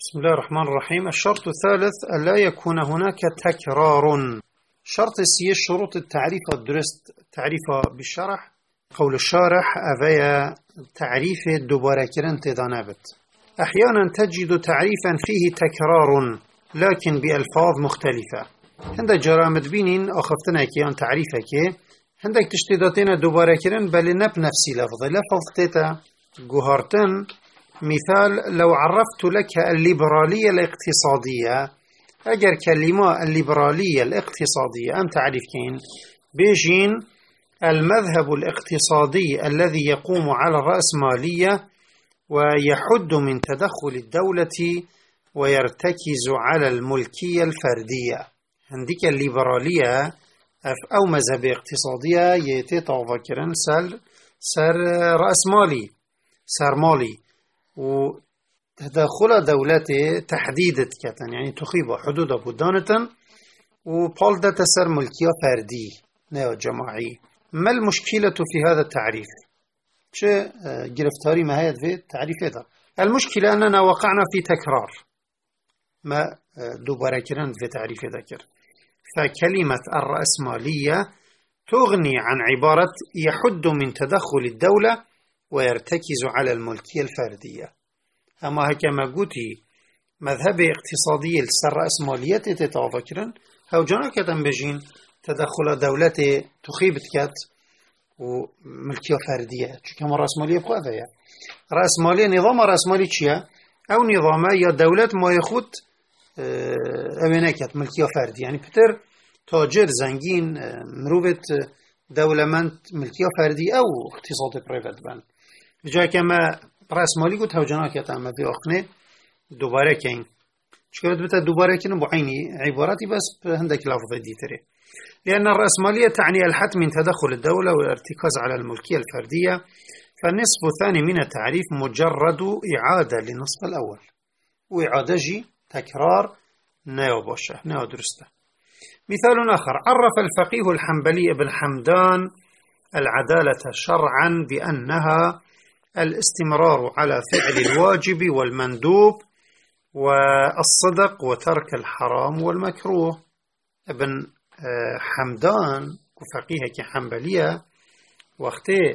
بسم الله الرحمن الرحيم. الشرط الثالث ألا يكون هناك تكرار. شرط سي شروط التعريف الدرست تعريف بالشرح. قول الشارح أبيا تعريف دوباره كرن تدانبت. أحيانا تجد تعريفا فيه تكرار لكن بألفاظ مختلفة. عندك جرامد بينين أخفتنا كيان تعريفك عندك تشتيداتين دوباره كرن بل نب نفسي لفظ تيتا جوهرتن. مثال لو عرفت لك الليبرالية الاقتصادية أجر كلمة الليبرالية الاقتصادية أم تعريف كين بيجين المذهب الاقتصادي الذي يقوم على الرأسمالية ويحد من تدخل الدولة ويرتكز على الملكية الفردية. عندك الليبرالية أو مذهب اقتصادية يتطاوكرن سر رأسمالي سر مالي وتدخل دولته تحديدت كتن يعني تخيب حدود بودانة وبالدة سر ملكية فردي نيو جماعي. ما المشكلة في هذا التعريف؟ شو جرفتاري ما هي في التعريف هذا؟ المشكلة أننا وقعنا في تكرار ما دوباره كرن في تعريف ذكر. فكلمة الرأسمالية تغني عن عبارة يحد من تدخل الدولة ويرتكز على الملكية الفردية. أما هكما قلتي مذهب اقتصادي الرأسمالية تتوافكرن أو جانا كتن بجين تدخل دولة تخيبت كات وملكية فردية كما رأسمالية بقى فيها رأسمالية نظام رأسمالي تشيا أو نظام يا دولة ما يخوت أبناكت ملكية فردية يعني بتر تاجر زنجين مروفت دولة من ملكية فردية أو اقتصاد بريفت بان جای كما رأسمالي قلت هوجنا كتاما في أخنه دوباره كين شكرت بتا دوباره كين بعيني عباراتي بس عندك لفظ دي تري لأن الرأسمالية تعني الحد من تدخل الدولة والارتكاز على الملكية الفردية. فالنصف الثاني من التعريف مجرد إعادة للنصف الأول وإعادة جي تكرار نيو بوشة نيو درسته. مثال آخر عرف الفقيه الحنبلي ابن حمدان العدالة شرعا بأنها الاستمرار على فعل الواجب والمندوب والصدق وترك الحرام والمكروه. ابن حمدان وفقيه كحنبلية وقته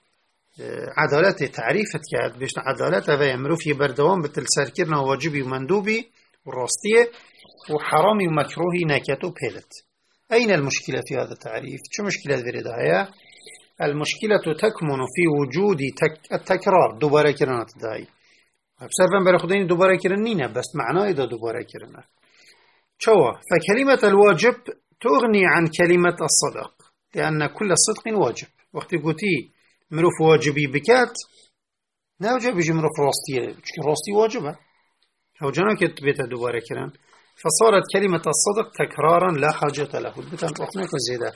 عدالة تعريفت كاد بيش عدالة ويمرو في بردوان بتلسركرنا واجبي ومندوبي والراستية وحرامي ومكروهي ناكتو بهلت. أين المشكلة في هذا التعريف؟ شو مشكلة ذريدة هي؟ المشكلة تكمن في وجود التكرار دوباره كرنا تداي بسبب برخدين دوباره كرنينا بس معناه إذا دوباره كرنا شوا. فكلمة الواجب تغني عن كلمة الصدق لأن كل صدق واجب. وقت قلتي مروف واجبي بكات ناوجب يجي مروف راستي راستي واجبة هو جانا كتبت دوباره كرن فصارت كلمة الصدق تكرارا لا حاجة له. بتن رحنا كزيادة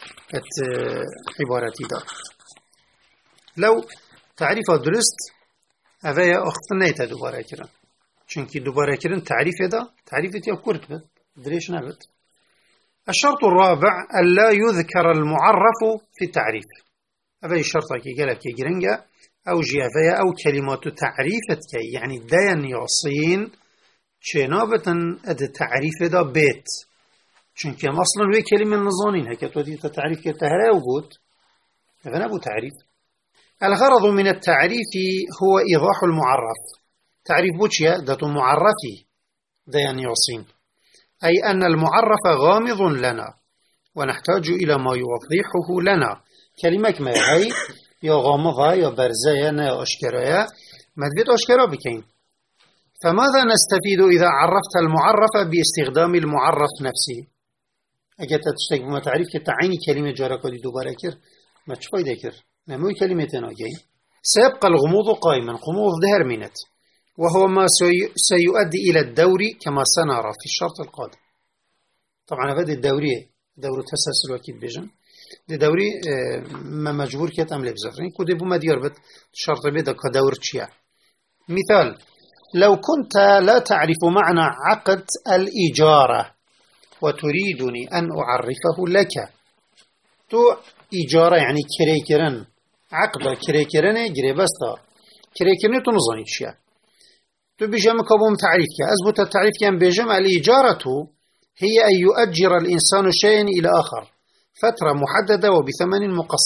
عبارتي دا لو تعريف درست أفيا أختنا يتا دوباره كرن چونكي دوباره كرن تعريف دا تعريف يا كرت بد دريش نبت. الشرط الرابع ألا يذكر المعرف في التعريف. أفيا الشرط كي قالك كي جرنجا أو جي أفيا أو كلمات تعريفت كي يعني دين يعصين شنابة أد تعريف دا بيت چونكي أصلا وي كلمة نظانين هكا تودي تعريف كتهرى وجود هذا أبو تعريف. الغرض من التعريف هو إيضاح المعرف. تعريف بوشيا ذات معرفي ديان يعصين أي أن المعرف غامض لنا ونحتاج إلى ما يوضحه لنا. كلمة ما هي يا غامضة يا برزية يا أشكرايا ما تبيت أشكرا بكين. فماذا نستفيد إذا عرفت المعرف باستخدام المعرف نفسه؟ أجل تشتغل بما تعريف كتعيني كلمة جارك ودي دوباره كر ما تشفاي ذكر نموي كلمتين أجي. سيبقى الغموض قائما غموض ظهر منت وهو ما سيؤدي إلى الدور كما سنرى في الشرط القادم. طبعا هذا الدوري دور تسلسل وكيد بيجن الدوري ما مجبور كت أم لبزفرين كده بما ديار بت شرط بيدا كدور تشيع. مثال لو كنت لا تعرف معنى عقد الإجارة وتريدني أن أعرفه لك. تو إجارة يعني كريكرن عقد كريكرن جري بستا كريكرن تنظني شيء تو بجمع كبوم تعريف كي أثبت التعريف كان بجمع الإيجارة هي أن يؤجر الإنسان شيئا إلى آخر فترة محددة وبثمن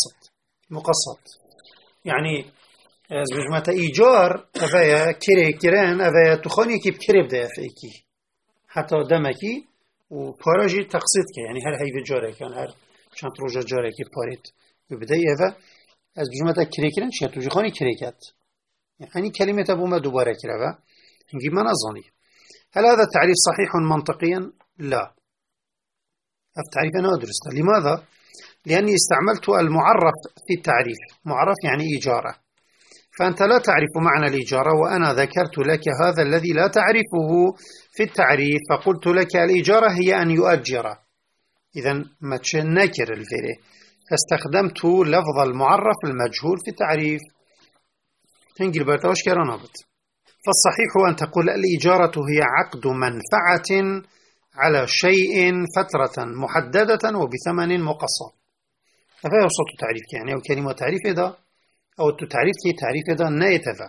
مقسط يعني بجمع إيجار أفايا كيران أفايا تخوني كي بكرب ده فيكي حتى دمكي وباراجي تقسيط كي يعني هر هاي بجارة كان هر شان تروجا جارة كي باريت وبدأي أفا از بجمع كريكران شيئا توجي خوني كريكات يعني كلمة أبو ما دوباره كرافا هنجي ما نظني هل هذا التعريف صحيح منطقيا؟ لا التعريف أنا أدرسته لماذا؟ لأني استعملت المعرف في التعريف معرف يعني إيجارة فأنت لا تعرف معنى الإيجارة وأنا ذكرت لك هذا الذي لا تعرفه في التعريف فقلت لك الإيجارة هي أن يؤجر إذن ما تشنكر الفيري فاستخدمت لفظ المعرف المجهول في التعريف تنقل باتوش كرانابط فالصحيح أن تقول الإيجارة هي عقد منفعة على شيء فترة محددة وبثمن مقسط فهذا صوت تعريف يعني أو كلمة تعريف إذا أو تعريف إذا نايتفا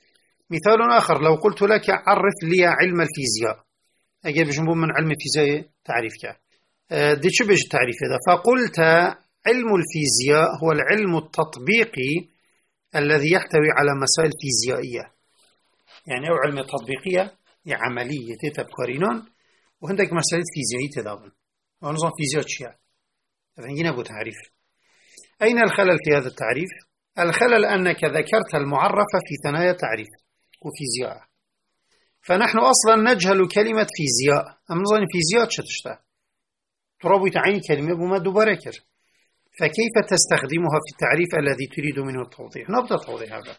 مثال آخر لو قلت لك عرف لي علم الفيزياء أجيب جنبه من علم الفيزياء تعريف دي شو بيج التعريف إذا فقلت علم الفيزياء هو العلم التطبيقي الذي يحتوي على مسائل فيزيائية يعني أو علم تطبيقية عملية تبكارينون وعندك مسائل فيزيائية تدابن ونظام فيزياء شيء فهنا أبو تعريف أين الخلل في هذا التعريف؟ الخلل أنك ذكرت المعرف في ثنايا تعريف وفيزياء فنحن أصلا نجهل كلمة فيزياء أم نظام فيزياء شتشتا ترابط عين كلمة بما دوباركر فكيف تستخدمها في التعريف الذي تريد منه التوضيح؟ نبدأ توضيح هذا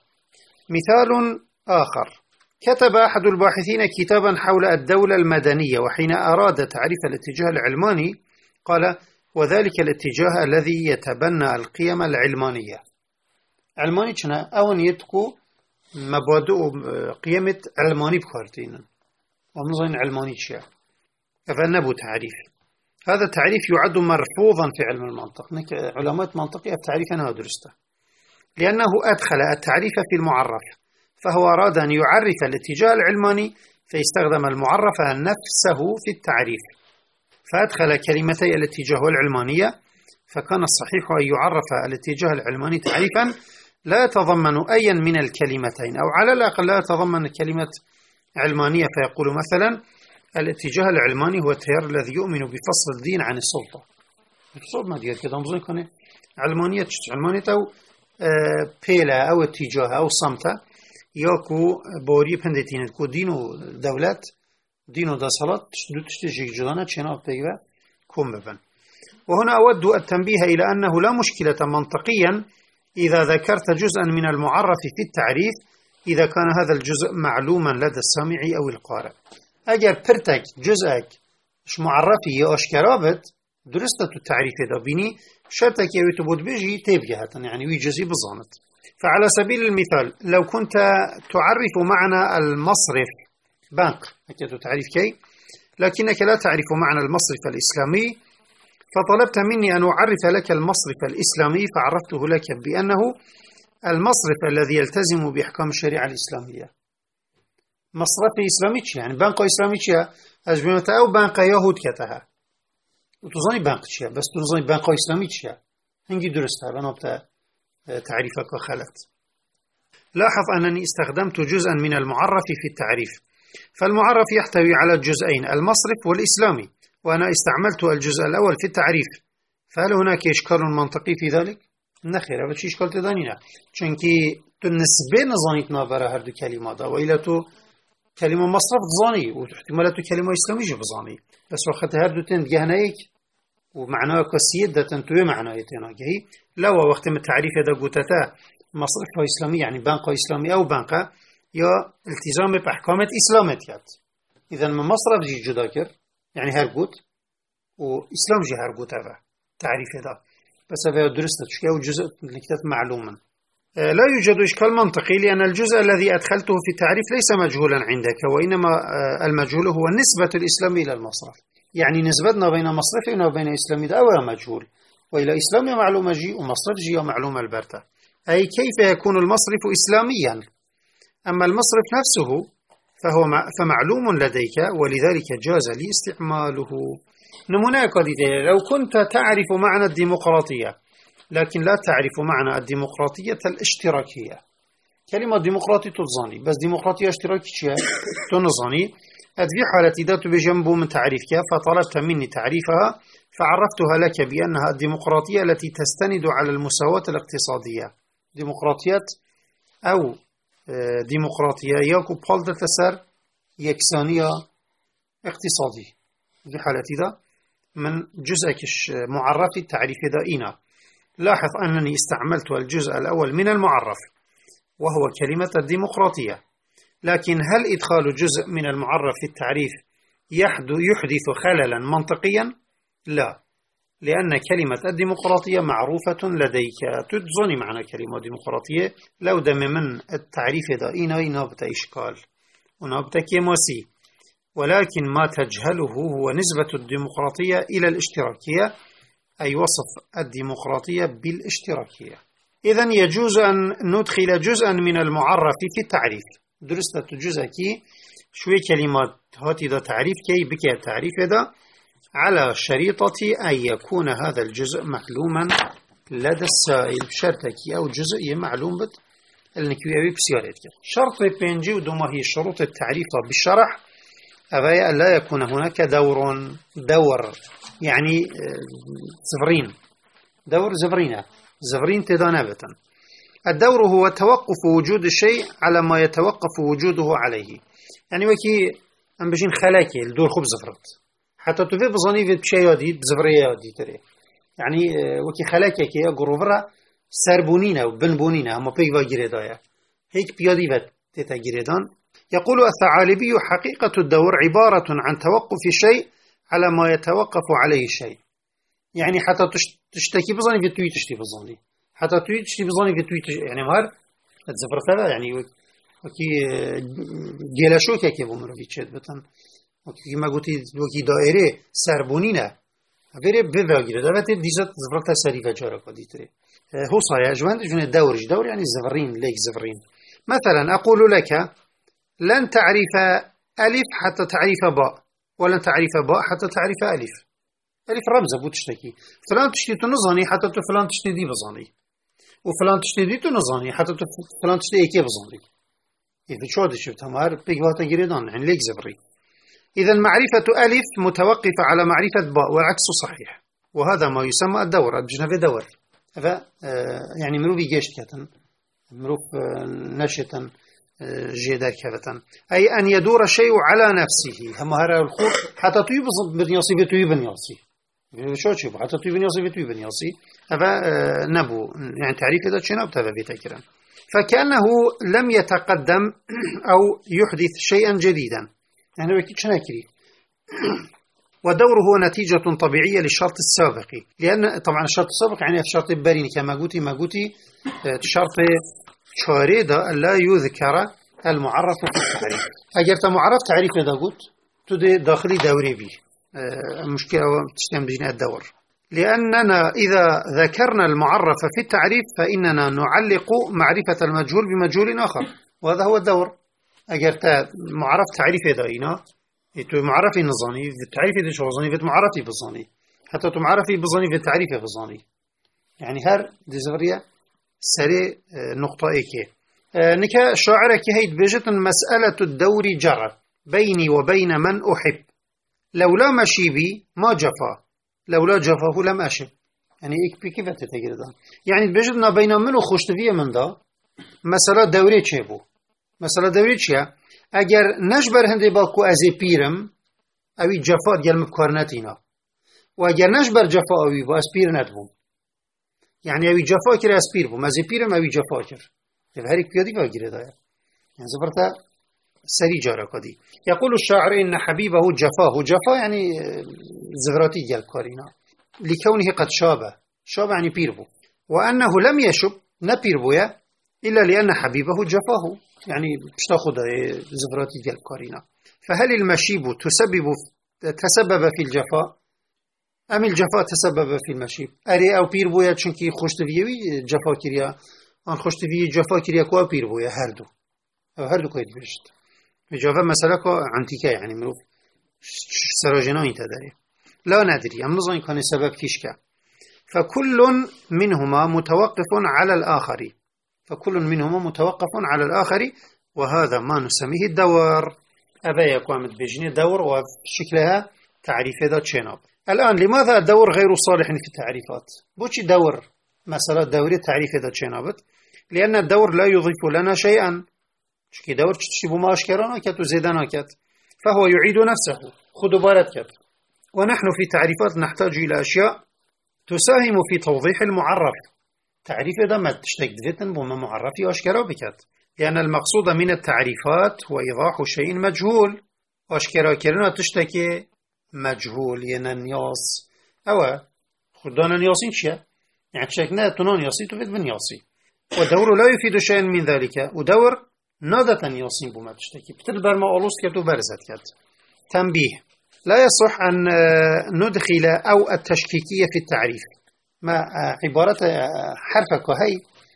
مثال آخر كتب أحد الباحثين كتابا حول الدولة المدنية وحين أراد تعريف الاتجاه العلماني قال وذلك الاتجاه الذي يتبنى القيم العلمانية علماني شنا أو يتكو مبادئ قيمة علماني بخارتين ومنظن علماني شيء فنبو تعريف هذا التعريف يعد مرفوضا في علم المنطق علماء منطقية التعريف أنا أدرسته لأنه أدخل التعريف في المعرف فهو أراد أن يعرف الاتجاه العلماني فيستخدم المعرف نفسه في التعريف فأدخل كلمتي الاتجاه والعلمانية فكان الصحيح أن يعرف الاتجاه العلماني تعريفا لا يتضمن أيا من الكلمتين أو على الأقل لا يتضمن كلمة علمانية فيقول مثلا الاتجاه العلماني هو التيار الذي يؤمن بفصل الدين عن السلطة السلطة ما دير كده مظن كونه علمانية أو بيلا أو اتجاه أو صمتة ياكو بوري بندتين كو دين ودولات دين ودصلات تشتجي جدانا تشينا بتيجا كوم ببن وهنا أود التنبيه إلى أنه لا مشكلة منطقيا إذا ذكرت جزءا من المعرف في التعريف إذا كان هذا الجزء معلوما لدى السامع أو القارئ أجر برتك جزءك مش معرفي أشكرابت درست التعريف إذا بيني شرطك يتبود بيجي تبجهة يعني ويجزي بظانت فعلى سبيل المثال لو كنت تعرف معنى المصرف بنك أكيد تعريف كي لكنك لا تعرف معنى المصرف الإسلامي فطلبت مني أن أعرف لك المصرف الإسلامي فعرفته لك بأنه المصرف الذي يلتزم بأحكام الشريعة الإسلامية مصرف إسلامي يعني بنك إسلامي أجبنت أو بنك يهود كتها وتظني بنك بس تظني بنك إسلامي هنجي درستها بنابت تعريفك خلت لاحظ أنني استخدمت جزءا من المعرف في التعريف فالمعرف يحتوي على الجزئين المصرف والإسلامي وأنا استعملت الجزء الأول في التعريف فهل هناك إشكال منطقي في ذلك؟ نخير هذا إشكال تدانينا چونكي تنسبة نظانيت نابرا هر دو كلمات وإلا تو كلمة مصرف ظاني واحتمالات كلمة إسلامي بظاني بس وقت هر دو تند جهنايك ومعناه كسيدة تنتوي معناه تناجهي لو وقت من التعريف هذا قوتتا مصرف إسلامي يعني بنك إسلامي أو بنك يا التزام بأحكامات إسلاميات إذا من مصرف جي جدا كر يعني هرقوت وإسلام جي هرقوت هذا تعريف هذا بس هذا درست شيء وجزء نكتة معلوما لا يوجد إشكال منطقي لأن الجزء الذي أدخلته في التعريف ليس مجهولا عندك وإنما المجهول هو نسبة الإسلام إلى المصرف يعني نسبتنا بين مصرفنا وبين إسلامي ده أولا مجهول وإلى إسلامي معلومة جي ومصرف جي ومعلومة البرتة أي كيف يكون المصرف إسلاميا أما المصرف نفسه فمعلوم لديك ولذلك جاز لي استعماله. نموذج قديدة: لو كنت تعرف معنى الديمقراطية لكن لا تعرف معنى الديمقراطية الاشتراكية. كلمة ديمقراطية تظني بس ديمقراطية اشتراكية تنظني في حالة ذات بجنب من تعريفك، فطلبت مني تعريفها فعرفتها لك بأنها الديمقراطية التي تستند على المساواة الاقتصادية. ديمقراطيات أو ديمقراطية ياكو بالدة سر يكسانية اقتصادي. في حالة ذا من جزء معرف التعريف ذائنا. لاحظ أنني استعملت الجزء الأول من المعرف وهو كلمة الديمقراطية، لكن هل إدخال جزء من المعرف في التعريف يحدث خللا منطقيا؟ لا، لأن كلمة الديمقراطية معروفة لديك. تظني معنى كلمة ديمقراطية لو دم من التعريف ذائنا ينابت إشكال ونابت كيموسي، ولكن ما تجهله هو نسبة الديمقراطية إلى الاشتراكية، أي وصف الديمقراطية بالاشتراكية. إذن يجوز أن ندخل جزءا من المعرف في التعريف. درست الجزء كي شوي كلمات هاتي ذا تعريف كي بكي التعريف ذا على شريطة أن يكون هذا الجزء معلوما لدى السائل. شرطك أو جزء معلوم بد النكوية بسيارتك. شرط بينجي ودوما هي شروط التعريف بالشرح أبايا لا يكون هناك دور يعني زفرين، دور زفرين تدانبة. الدور هو توقف وجود الشيء على ما يتوقف وجوده عليه. يعني وكي أم بجين خلاكي الدور خب زفرت حتى تفي بظني في بشيء يادي بزفرية يادي تري. يعني وكي خلاكي كي أقربرا سربونينا وبنبونينا هم بيجوا جريدايا هيك بيادي بتتا جريدان. يقول الثعالبي: حقيقة الدور عبارة عن توقف شيء على ما يتوقف عليه الشيء. يعني حتى تشتكي بظني في توي تشتي بظني، حتى توي تشتي بظني في توي يعني مهر تزفرتها يعني وكي جلاشو كي بمر في تشد بتن وكي ما قلتي وكي دائرة سربونينا غير بفاجر ده بتي ديزت زفرتها سريفة جارة قدي تري. هو صايع جوان دور يعني زفرين ليك زفرين. مثلا أقول لك: لن تعرف ألف حتى تعرف باء، ولن تعرف باء حتى تعرف ألف. ألف رمز أبو تشتكي فلان تشتي تنظني حتى فلان تشتي دي بظني، وفلان تشتي دي تنظني حتى فلان تشتي إيكي بظني. إذا شو هذا شفت همار بيجواتا جريدان عن ليك زفري. إذا معرفة ألف متوقفة على معرفة باء والعكس صحيح، وهذا ما يسمى الدور. الجنة دور يعني مروف يجيش كتن مروف نشطا جيدا كذا، أي أن يدور الشيء على نفسه. هم هذا الخوف حتى توي بنياصي في توي بنياصي شو تشوف حتى توي بنياصي في توي بنياصي هذا نبو يعني تعريف هذا شنو بتابع بيتكرر. فكأنه لم يتقدم أو يحدث شيئا جديدا يعني بكي شناكري. ودوره هو نتيجة طبيعية للشرط السابق، لأن طبعا الشرط السابق يعني الشرط البريني كما قلتي الشرط شاردا لا يذكر المعرف في التعريف. أجرت معرف تعريف إذا قلت تدي داخلي دوري بي مشكلة تشتم بجناء الدور، لأننا إذا ذكرنا المعرف في التعريف فإننا نعلق معرفة المجهول بمجهول آخر، وهذا هو الدور. أجرت معرف تعريف إذا إنا معرفي نظاني في التعريف إذا شو ظني في معرفي بظني حتى معرفي بظني في التعريف بظني. يعني هر ديزوريا سري نقطة إيكي نكا شاعرة كهيد بجت مسألة الدور جرى بيني وبين من أحب، لولا مشيبي ما جفا، لولا جفاه لم أشب. يعني إيك كيف تتجرد يعني بجتنا بين من وخشتفية من دا مسألة دوري تشيبو. مسألة دوري تشيا اگر نجبر هندي باكو أزي بيرم أوي جفا ديال مبكارناتينا، وأگر نجبر جفا أوي با أسبير ندبو يعني أوي جفا كرا أسبير بو مزي بيرم أوي جفا كر هاريك بيادي فاقره داير يعني زبرتا سري جارة قدي. يقول الشاعر إن حبيبه جفا يعني زفراتي ديال كارينا لكونه قد شاب يعني بيربو، وأنه لم يشب نبيربويا إلا لأن حبيبه جفاه يعني بتاخد زفراتي ديال كارينا. فهل المشيب تسبب في الجفاء أم الجفاء تسبب في المشيب؟ أري أو بيربويا چونكي خوشتويوي جفا كريا أن خوشتويوي جفا كريا كوا بيربويا هردو كويد بيشت جواب مسألة عنتيكا يعني مروف سراجنا انت داري لا ندري أم نظن كان سبب فيشكا فكل منهما متوقف على الآخر فكل منهما متوقف على الآخر وهذا ما نسميه الدور أبا يقوم بجني دور وشكلها تعريف هذا تشيناب الآن لماذا الدور غير صالح في التعريفات بوشي دور مسألة دوري تعريف هذا تشينابت لأن الدور لا يضيف لنا شيئا شكي دور تشتبه ما أشكرنا كت وزيدنا كت فهو يعيد نفسه خذوا بارد كت ونحن في تعريفات نحتاج إلى أشياء تساهم في توضيح المعرف تعريف هذا ما تشتك ذاتن بما معرف أشكره بكت لأن المقصود من التعريفات هو إيضاح شيء مجهول أشكره كرنا تشتكي مجهول يننياس أو خدانا نياسين شيء يعني تشتكنا تنان ياسي تفيد من ياسي والدور لا يفيد شيئا من ذلك ودور نادة ياسين بما تشتكي بتدبر ما أولوست كت وبرزت كت تنبيه لا يصح أن ندخل أو التشكيكية في التعريف ما عبارة حرفك هي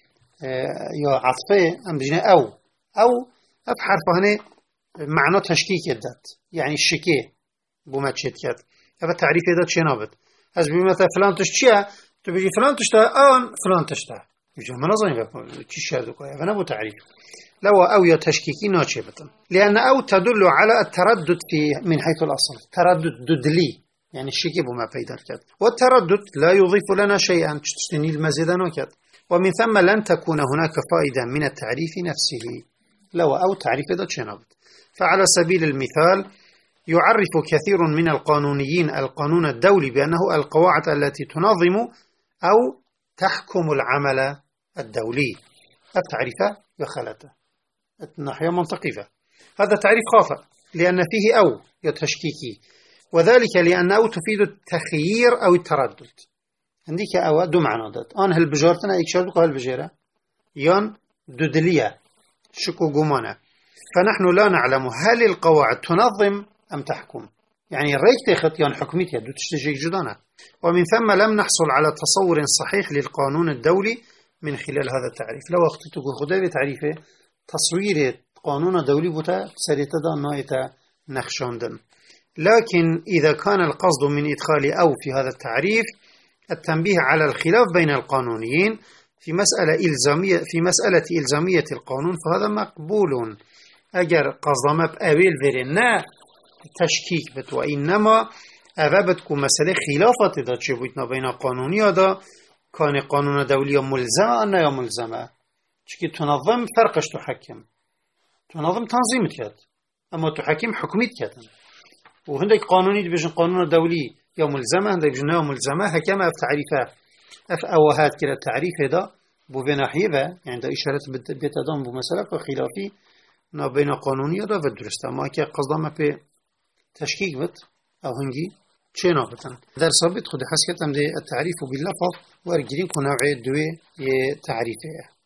يا عطفة أم بجنا أو أف حرفه هنا معنى تشكيك يدات يعني الشكي بما تشتكت هذا التعريف يدات شنابت هز بمثل فلان تشتيا تبي فلان تشتا آن فلان تشتا يجي ما نظني بقى تشيا دوكا هذا نبو تعريف لو أو يتشكيكي ناتشبة لأن أو تدل على التردد في من حيث الأصل تردد ددلي يعني الشكي بما بيدر كد والتردد لا يضيف لنا شيئا تشتني المزيد نكد ومن ثم لن تكون هناك فائدة من التعريف نفسه لو أو تعريف ذات شنبت فعلى سبيل المثال يعرف كثير من القانونيين القانون الدولي بأنه القواعد التي تنظم أو تحكم العمل الدولي التعريف يخلته الناحية منطقية هذا تعريف خاطئ لأن فيه أو يتشكيكي وذلك لأن أو تفيد التخيير أو التردد عندك أو دو معنى دات أنا هالبجارتنا إكشاردوك هالبجارة يان دودلية شكو قمانة فنحن لا نعلم هل القواعد تنظم أم تحكم يعني الريك تاخد يان حكميتها دو تشتجيك جدانا ومن ثم لم نحصل على تصور صحيح للقانون الدولي من خلال هذا التعريف لو أخطيتك خدابي تعريفه تصوير قانون دولي بوتا سريتدا نايتا نخشاندن لكن إذا كان القصد من إدخال أو في هذا التعريف التنبيه على الخلاف بين القانونيين في مسألة إلزامية القانون فهذا مقبول أجر قصد ما بأويل فرنا تشكيك بت وإنما أغابتكم مسألة خلافة دا تشبوتنا بين قانونية دا كان قانون دولي ملزمة أن يا ملزمة چكي تنظم فرقش تحكم تنظم تنظيم كات أما تحكم حكميت كات وهندك قانوني بيجن قانون دولي يا ملزمة هندك بيجن يا ملزمة هكما في تعريفها أف أوهات كلا التعريف هذا بناحية يعني ده إشارة بتدام بمسألة خلافي ما بين قانونية ده والدرست ما كي قصدا ما في تشكيك بت أو هنجي چه نابتن در ثابت خود حس كتم ده التعريف باللفظ وارجرين كنوع دوي تعريفه